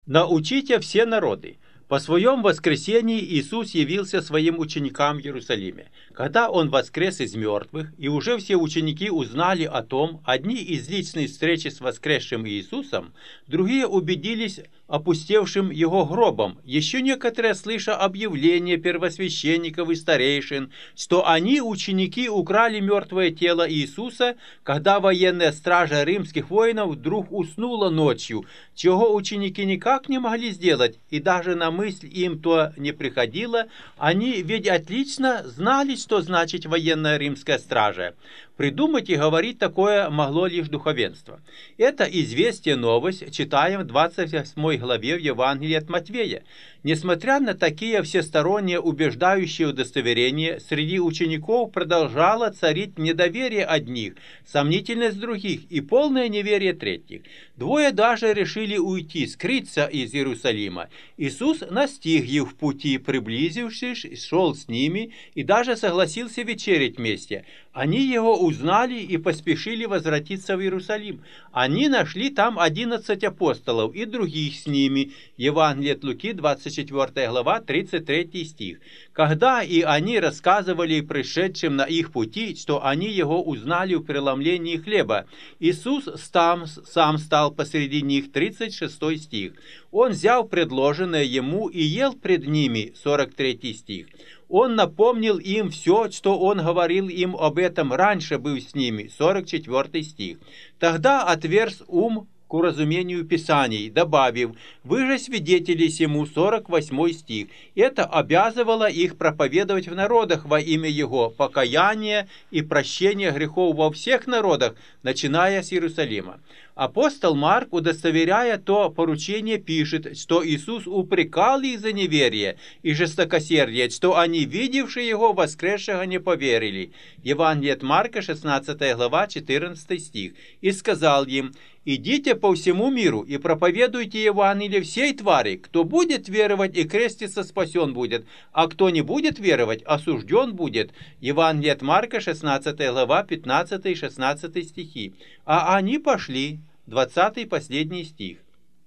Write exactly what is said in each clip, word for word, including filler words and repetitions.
Научите все народы. По своем воскресении Иисус явился своим ученикам в Иерусалиме. Когда Он воскрес из мертвых, и уже все ученики узнали о том, одни из личной встречи с воскресшим Иисусом, другие убедились опустевшим Его гробом, еще некоторые, слыша объявление первосвященников и старейшин, что они, ученики, украли мертвое тело Иисуса, когда военная стража римских воинов вдруг уснула ночью, чего ученики никак не могли сделать, и даже на мысль им то не приходило, они ведь отлично знали, что значит военная римская стража. Придумать и говорить такое могло лишь духовенство. Это известие новость читаем в двадцать восьмой главе в Евангелии от Матвея. Несмотря на такие всесторонние убеждающие удостоверения, среди учеников продолжало царить недоверие одних, сомнительность других и полное неверие третьих. Двое даже решили уйти, скрыться из Иерусалима. Иисус настиг их в пути, приблизившись, шел с ними и даже согласился вечерять вместе. Они его узнали и поспешили возвратиться в Иерусалим. Они нашли там одиннадцать апостолов и других с ними. Евангелие от Луки, двадцать четвёртая глава, тридцать третий стих. Когда и они рассказывали пришедшим на их пути, что они его узнали в преломлении хлеба, Иисус сам, сам стал посреди них, тридцать шестой стих. Он взял предложенное ему и ел пред ними, сорок третий стих. Он напомнил им все, что он говорил им об этом раньше, был с ними, сорок четвёртый стих. Тогда отверз ум к уразумению Писаний, добавив: «Вы же свидетели сему», сорок восьмой стих. Это обязывало их проповедовать в народах во имя Его, покаяние и прощение грехов во всех народах, начиная с Иерусалима. Апостол Марк, удостоверяя то поручение, пишет, что Иисус упрекал их за неверие и жестокосердие, что они, видевшие Его воскресшего, не поверили. Евангелие от Марка, шестнадцатая глава, четырнадцатый стих. «И сказал им: идите по всему миру и проповедуйте Евангелие всей твари. Кто будет веровать и креститься, спасен будет, а кто не будет веровать, осужден будет». Евангелие от Марка, шестнадцатая глава, пятнадцатый и шестнадцатый стихи. А они пошли. двадцатый последний стих.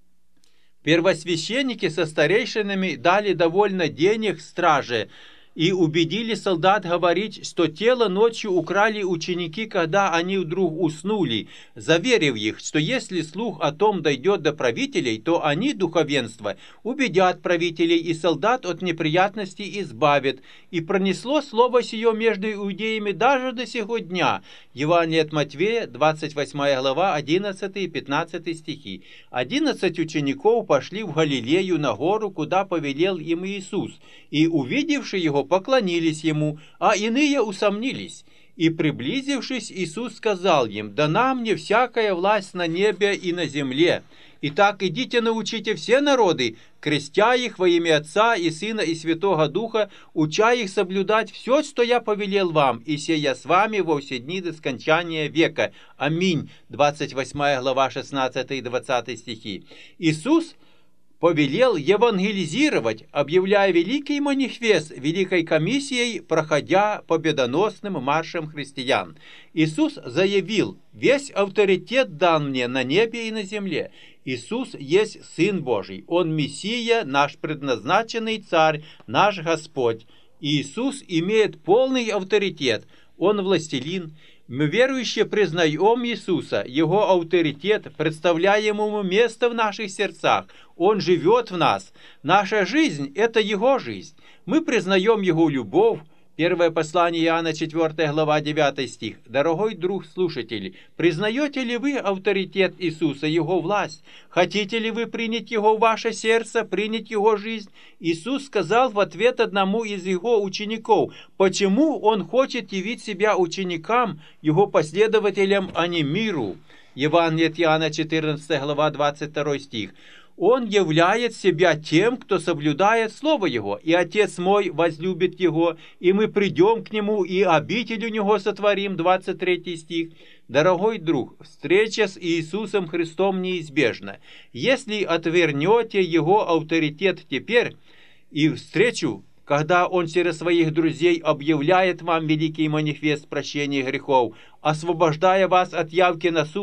Первосвященники со старейшинами дали довольно денег страже и убедили солдат говорить, что тело ночью украли ученики, когда они вдруг уснули, заверив их, что если слух о том дойдет до правителей, то они, духовенство, убедят правителей, и солдат от неприятностей избавят. И пронесло слово сие между иудеями даже до сего дня. Евангелие от Матвея, двадцать восьмая глава, одиннадцатый и пятнадцатый стихи. Одиннадцать учеников пошли в Галилею на гору, куда повелел им Иисус, и, увидевши его, поклонились ему, а иные усомнились. И, приблизившись, Иисус сказал им: «Дана мне всякая власть на небе и на земле. Итак, идите, научите все народы, крестя их во имя Отца и Сына и Святого Духа, уча их соблюдать все, что я повелел вам, и сея с вами во все дни до скончания века. Аминь». двадцать восьмая глава, шестнадцатый и двадцатый стихи. Иисус повелел евангелизировать, объявляя великий манифест Великой комиссией, проходя победоносным маршем христиан. Иисус заявил: «Весь авторитет дан мне на небе и на земле». Иисус есть Сын Божий, Он Мессия, наш предназначенный Царь, наш Господь. Иисус имеет полный авторитет, Он властелин. Мы, верующие, признаем Иисуса, Его авторитет, представляем Ему место в наших сердцах. Он живет в нас. Наша жизнь – это Его жизнь. Мы признаем Его любовь. Первое послание Иоанна, четвёртая глава, девятый стих. Дорогой друг слушатель, признаете ли вы авторитет Иисуса, Его власть? Хотите ли вы принять Его в ваше сердце, принять Его жизнь? Иисус сказал в ответ одному из Его учеников, почему Он хочет явить себя ученикам, Его последователям, а не миру. Евангелие от Иоанна, четырнадцатая глава, двадцать второй стих. Он являет себя тем, кто соблюдает Слово Его, и Отец мой возлюбит Его, и мы придем к Нему, и обитель у Него сотворим, двадцать третий стих. Дорогой друг, встреча с Иисусом Христом неизбежна. Если отвернете Его авторитет теперь и встречу, когда Он через своих друзей объявляет вам великий манифест прощения грехов, освобождая вас от явки на суд,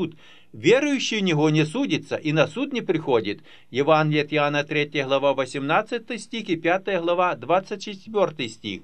Верующий в Него не судится и на суд не приходит. Евангелие от Иоанна, третья глава, восемнадцатый стих и пятая глава, двадцать четвёртый стих.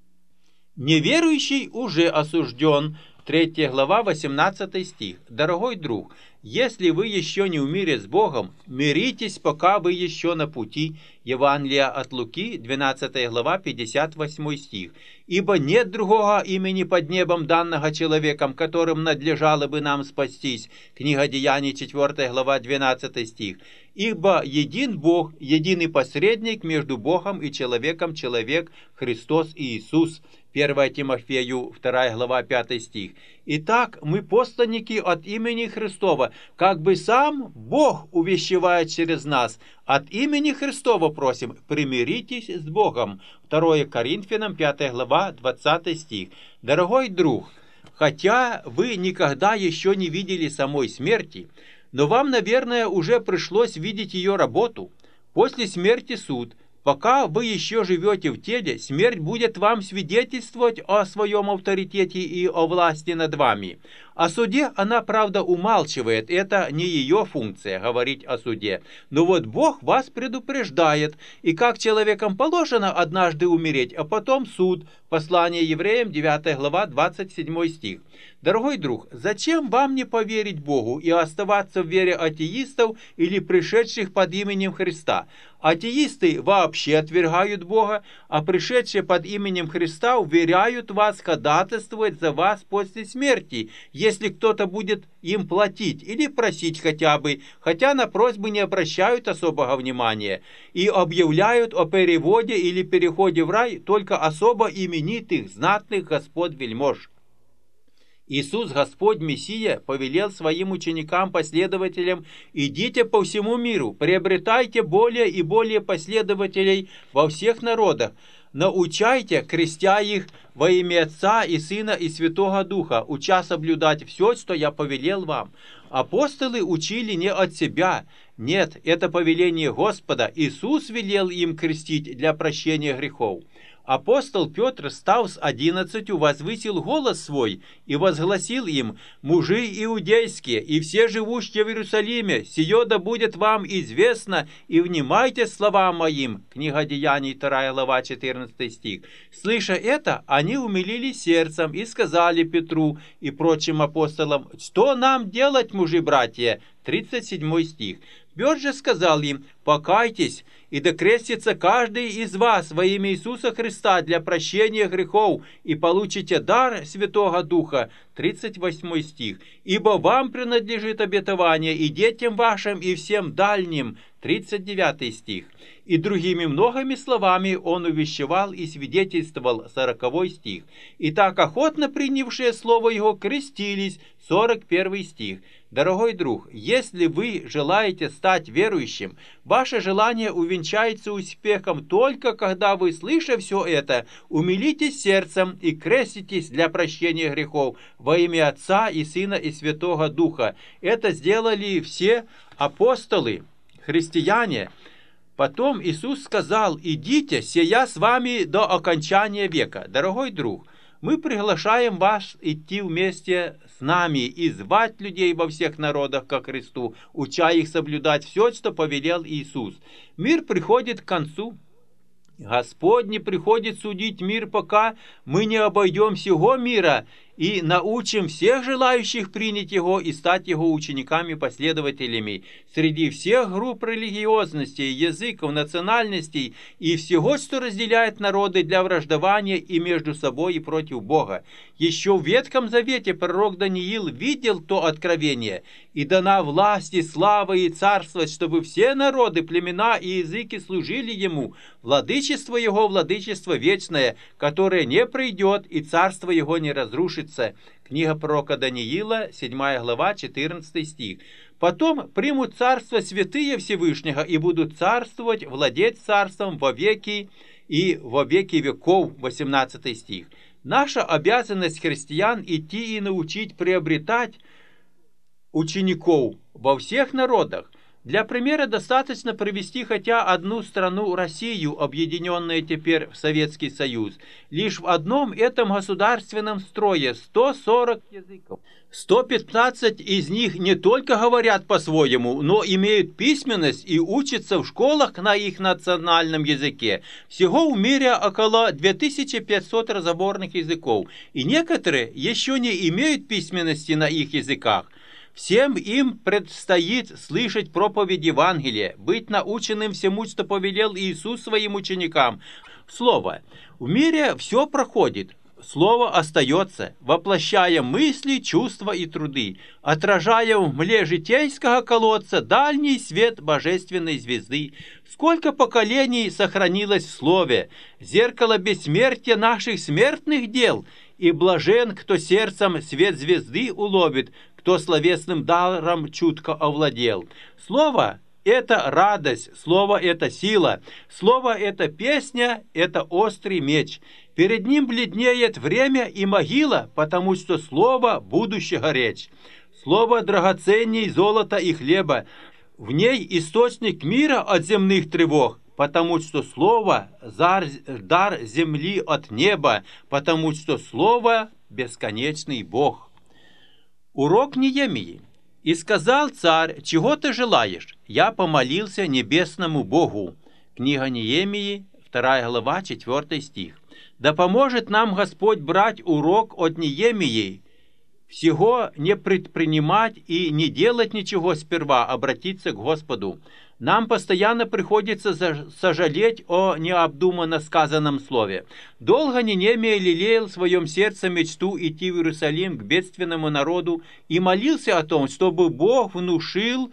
Неверующий уже осужден. третья глава, восемнадцатый стих. Дорогой друг, если вы еще не в мире с Богом, миритесь, пока вы еще на пути. Евангелие от Луки, двенадцатая глава, пятьдесят восьмой стих. Ибо нет другого имени под небом, данного человеком, которым надлежало бы нам спастись. Книга Деяний, четвёртая глава, двенадцатый стих. Ибо един Бог, единый посредник между Богом и человеком, человек Христос Иисус. первое Тимофею, вторая глава, пятый стих. Итак, мы посланники от имени Христова, как бы сам Бог увещевает через нас. От имени Христова просим, примиритесь с Богом. второе Коринфянам, пятая глава, двадцатый стих. Дорогой друг, хотя вы никогда еще не видели самой смерти, но вам, наверное, уже пришлось видеть ее работу. После смерти суд. Пока вы еще живете в теле, смерть будет вам свидетельствовать о своем авторитете и о власти над вами. О суде она, правда, умалчивает, это не ее функция говорить о суде. Но вот Бог вас предупреждает, и как человекам положено однажды умереть, а потом суд. Послание евреям, девятая глава, двадцать седьмой стих. Дорогой друг, зачем вам не поверить Богу и оставаться в вере атеистов или пришедших под именем Христа? Атеисты вообще отвергают Бога, а пришедшие под именем Христа уверяют вас ходатайствовать за вас после смерти, если кто-то будет им платить или просить хотя бы, хотя на просьбы не обращают особого внимания, и объявляют о переводе или переходе в рай только особо именитых, знатных господ-вельмож. Иисус, Господь Мессия, повелел своим ученикам-последователям: «Идите по всему миру, приобретайте более и более последователей во всех народах, научайте, крестя их во имя Отца и Сына и Святого Духа, уча соблюдать все, что я повелел вам». Апостолы учили не от себя. Нет, это повеление Господа. Иисус велел им крестить для прощения грехов. Апостол Петр, став с одиннадцатью, возвысил голос свой и возгласил им: «Мужи иудейские и все живущие в Иерусалиме, сие да будет вам известно, и внимайте словам моим». Книга Деяний, вторая глава, четырнадцатый стих. Слыша это, они умилились сердцем и сказали Петру и прочим апостолам: «Что нам делать, мужи-братья?» тридцать седьмой стих. Петр же сказал им: «Покайтесь, и да крестится каждый из вас во имя Иисуса Христа для прощения грехов, и получите дар Святого Духа». тридцать восьмой стих. «Ибо вам принадлежит обетование и детям вашим, и всем дальним». тридцать девятый стих. И другими многими словами он увещевал и свидетельствовал. сороковой стих. «И так охотно принявшие слово его крестились». сорок первый стих. Дорогой друг, если вы желаете стать верующим, ваше желание увенчается успехом только когда вы, слыша все это, умилитесь сердцем и креститесь для прощения грехов во имя Отца и Сына и Святого Духа. Это сделали все апостолы, христиане. Потом Иисус сказал: «Идите, сия с вами до окончания века». Дорогой друг, мы приглашаем вас идти вместе с нами и звать людей во всех народах ко Христу, уча их соблюдать все, что повелел Иисус. Мир приходит к концу. Господь не приходит судить мир, пока мы не обойдем всего мира и научим всех желающих принять Его и стать Его учениками-последователями среди всех групп религиозностей, языков, национальностей и всего, что разделяет народы для враждования и между собой и против Бога. Еще в Ветхом Завете пророк Даниил видел то откровение: «И дана власть и слава и царство, чтобы все народы, племена и языки служили Ему. Владычество Его, владычество вечное, которое не пройдет, и царство Его не разрушится». Книга пророка Даниила, седьмая глава, четырнадцатый стих. «Потом примут царство святые Всевышнего и будут царствовать, владеть царством во веки и во веки веков». восемнадцатый стих. Наша обязанность христиан идти и научить приобретать учеников во всех народах. Для примера достаточно привести хотя одну страну, Россию, объединенную теперь в Советский Союз. Лишь в одном этом государственном строе сто сорок языков. сто пятнадцать из них не только говорят по-своему, но имеют письменность и учатся в школах на их национальном языке. Всего в мире около две тысячи пятьсот разговорных языков, и некоторые еще не имеют письменности на их языках. Всем им предстоит слышать проповедь Евангелия, быть наученным всему, что повелел Иисус своим ученикам. Слово. В мире все проходит. Слово остается, воплощая мысли, чувства и труды, отражая в мле житейского колодца дальний свет божественной звезды. Сколько поколений сохранилось в слове, зеркало бессмертия наших смертных дел, и блажен, кто сердцем свет звезды уловит, кто словесным даром чутко овладел. Слово – это радость, слово – это сила, слово – это песня, это острый меч. Перед ним бледнеет время и могила, потому что слово – будущего речь. Слово драгоценней золота и хлеба. В ней источник мира от земных тревог, потому что слово – дар земли от неба, потому что слово – бесконечный Бог. Урок Неемии. «И сказал царь, чего ты желаешь? Я помолился небесному Богу». Книга Неемии, вторая глава, четвёртый стих. «Да поможет нам Господь брать урок от Неемии, всего не предпринимать и не делать ничего сперва, обратиться к Господу. Нам постоянно приходится сожалеть о необдуманно сказанном слове. Долго Нинемия лелеял в своем сердце мечту идти в Иерусалим к бедственному народу и молился о том, чтобы Бог внушил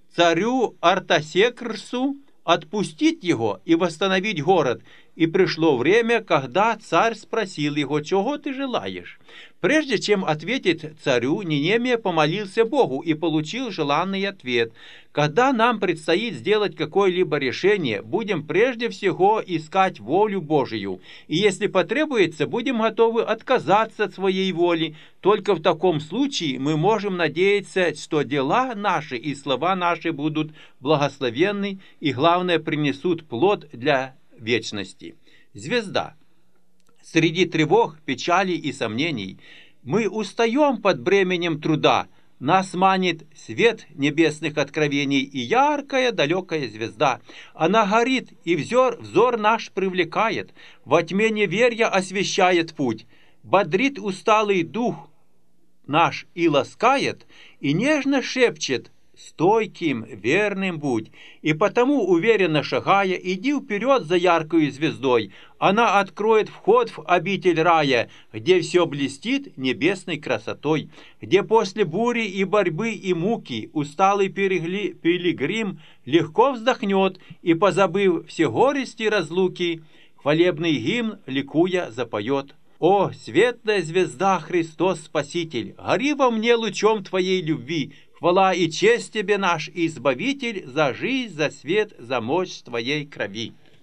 царю Артасекрсу отпустить его и восстановить город. И пришло время, когда царь спросил его, чего ты желаешь? Прежде чем ответить царю, Нинемия помолился Богу и получил желанный ответ. Когда нам предстоит сделать какое-либо решение, будем прежде всего искать волю Божию. И если потребуется, будем готовы отказаться от своей воли. Только в таком случае мы можем надеяться, что дела наши и слова наши будут благословенны и, главное, принесут плод для вечности. Звезда. Среди тревог, печали и сомнений мы устаем под бременем труда. Нас манит свет небесных откровений и яркая далекая звезда. Она горит, и взор, взор наш привлекает, во тьме неверия освещает путь, бодрит усталый дух наш и ласкает, и нежно шепчет: стойким, верным будь, и потому, уверенно шагая, иди вперед за яркою звездой. Она откроет вход в обитель рая, где все блестит небесной красотой, где после бури и борьбы и муки усталый перегли, пилигрим легко вздохнет и, позабыв все горести и разлуки, хвалебный гимн ликуя запоет. О, светлая звезда, Христос Спаситель, гори во мне лучом Твоей любви. Хвала и честь Тебе, наш Избавитель, за жизнь, за свет, за мощь Твоей крови.